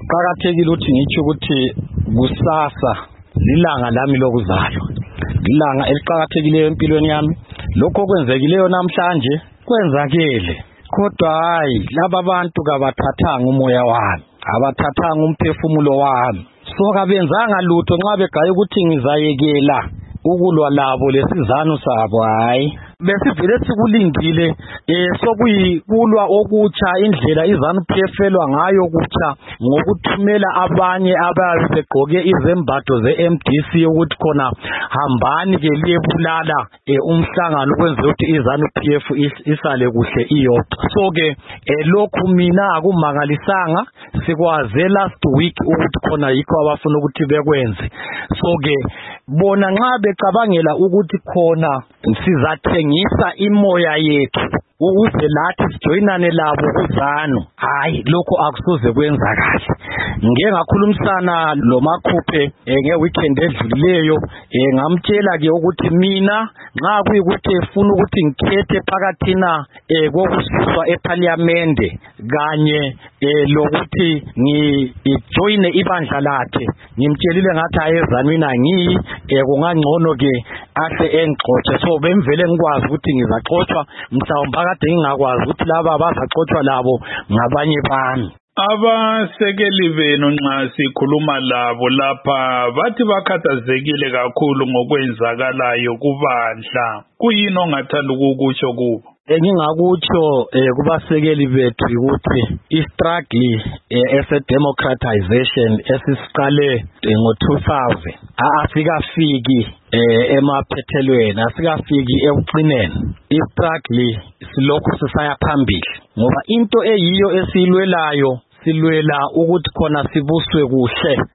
Kuqakathekile ukuthi ngitsho ukuthi kusasa lilanga lami lokuzalwa, ilanga eliqhakathekileyo empilweni yami. Lokho kwenzekileyo namhlanje kwenzakele, kodwa hayi laba abantu kabathathanga umoya wami, abathathanga umphefumulo wami. So kabenzanga lutho nxa begaye ukuthi ngizayekela ukulwa labo lesizano sabo. Hayi, besivele sikulindile sokuyikulwa okutsha, indlela izanu-PF elwa ngayo kutsha ngokuthumela abanye ababe begqoke izembatho ze-MDC ukuthi khona hambani ke liyebulala umhlangano ukwenzela ukuthi izanu-PF isale kuhle iyodwa. So ke lokhu mina akumangalisanga, sikwaze last week ukuthi khona yikho abafuna ukuthi bekwenze. So ke bona nxa becabangela ukuthi khona sizathengisa imoya yethu ukuze lathi sijoyinane labo kuzanu, hayi lokho akusoze kwenzakala. Ngeke ngakhulumisana lo Makhuphe ngeweekend edlulileyo, ngamtshela ke ukuthi mina nxa kuyikuthi efuna ukuthi ngikhethe phakathina kokususwa eParliamente kanye lokuthi ngijoyine ibandla lakhe, ngimtshelile ngathi ayezani mina ngiyi kungangcono ke ahle engixotshe. So bemvele ngikwazi ukuthi ngizaxotshwa, mhlawumbe kade ngingakwazi ukuthi laba abazaxotshwa labo ngabanye bami. Abasekeli benu nxa sikhuluma labo lapha bathi bakhathazekile kakhulu ngokwenzakalayo kubandla. Kuyini ongathanda ukukusho kubo? Engingakutsho kubasekeli bethu ukuthi istruggle ese-democratization esisiqale ngo-2000 asikafiki emaphethelweni, asikafiki ekuqineni. Istruggle silokhu sisaya phambili ngoba into eyiyo esiyilwelayo silwela ukuthi khona sibuswe kuhle